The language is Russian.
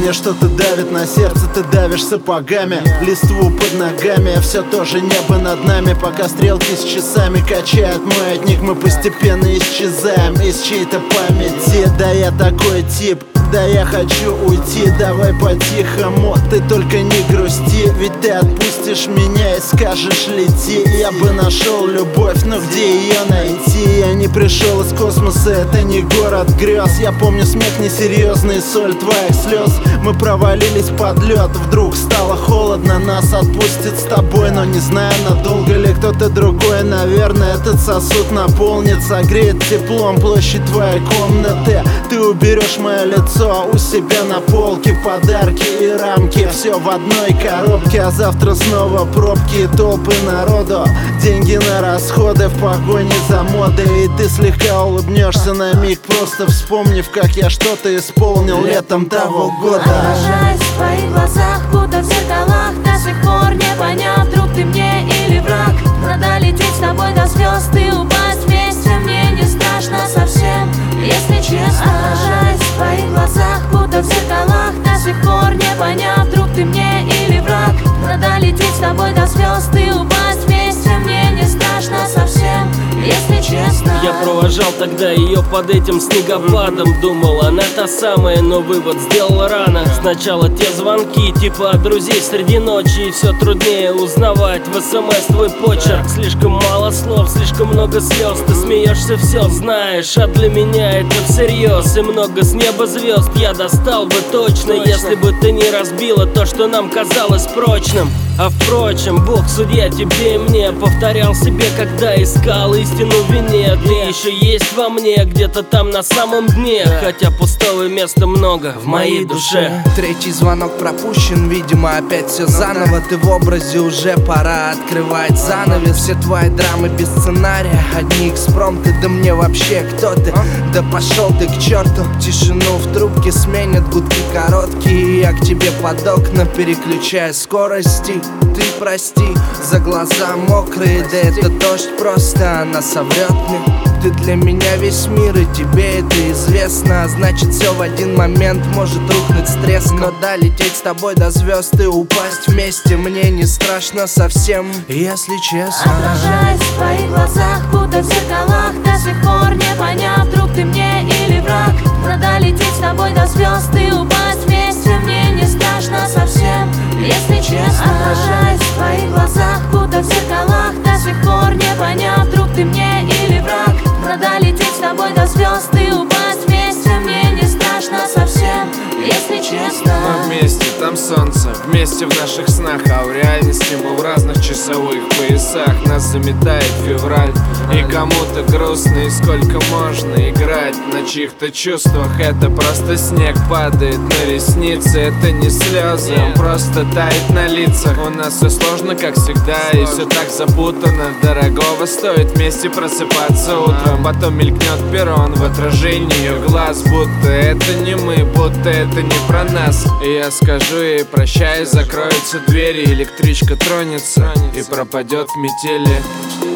Давление что-то давит на сердце, ты давишь сапогами. Листву под ногами, все тоже небо над нами. Пока стрелки с часами качают маятник, мы постепенно исчезаем из чьей-то памяти. Да я такой тип, да я хочу уйти, давай по-тихому, ты только не грусти. Ведь ты отпустишь меня и скажешь лети. Я бы нашел любовь, но где ее найти? Я не пришел из космоса, это не город грез. Я помню смех несерьезный, соль твоих слез. Мы провалились под лед, вдруг стало холодно. Нас отпустит с тобой, но не знаю, надолго ли кто-то другой. Наверное, этот сосуд наполнит, согреет теплом площадь твоей комнаты. Ты уберешь мое лицо у себя на полке, подарки и рамки, все в одной коробке. А завтра снова пробки и толпы народу, деньги на расходы в погоне за модой. И ты слегка улыбнешься на миг, просто вспомнив, как я что-то исполнил летом того года. Отражаясь в твоих глазах, будто в зеркалах, до сих пор не понять, друг ты мне или враг. Надо лететь с тобой до звезд и упасть вместе, мне не страшно совсем, если честно. Отражаясь в твоих глазах, будто в зеркалах, до сих пор не понять, друг ты мне или враг. Надо лететь с тобой до звезд и упасть вместе, мне не страшно совсем, если честно. Я провожал тогда ее под этим снегопадом. Думал, она та самая, но вывод сделал рано. Сначала те звонки, типа от друзей среди ночи, и все труднее узнавать в СМС твой почерк. Слишком мало слов, слишком много слез. Ты смеешься, все знаешь, а для меня это всерьез. И много с неба звезд я достал бы точно, если бы ты не разбила то, что нам казалось прочным. А впрочем, Бог судья тебе и мне. Повторял себе, когда искал истину в вине. Ты еще есть во мне, где-то там на самом дне. Хотя пустого места много в моей душе. Третий звонок пропущен, видимо опять все заново. Ты в образе, уже пора открывать занавес. Все твои драмы без сценария, одни экспромты. Да мне вообще кто ты? Да пошел ты к черту. Тишину в трубке сменят гудки короткие. Я к тебе под окна переключаю скорости. Ты прости за глаза мокрые, да это дождь просто, она соврет мне. Ты для меня весь мир, и тебе это известно. Значит, все в один момент может рухнуть с треском. Но да, лететь с тобой до звезд и упасть вместе мне не страшно совсем, если честно. Отражаясь в твоих глазах, будто в зеркалах, до сих пор не понять, друг ты мне или враг. Надо лететь с тобой до звезд и упасть вместе, мне не страшно совсем, если честно. Отражаясь в твоих глазах, будто в зеркалах, до сих пор не понять, друг ты мне или враг. Надо лететь с тобой до звезд и упасть вместе, мне не страшно совсем, если честно. Мы вместе, там солнце, вместе в наших снах. А в реальности мы в разных часовых поясах. Нас заметает февраль, и кому-то грустно. И сколько можно играть на чьих-то чувствах? Это просто снег падает на ресницы. Это не слезы, он просто тает на лицах. У нас все сложно, как всегда, и все так запутано. Дорогого стоит вместе просыпаться утром. Потом мелькнет перрон в отражении ее глаз. Будто это не мы, будто это не про нас. И я скажу ей прощай, закроются двери, электричка тронется и пропадет в метели.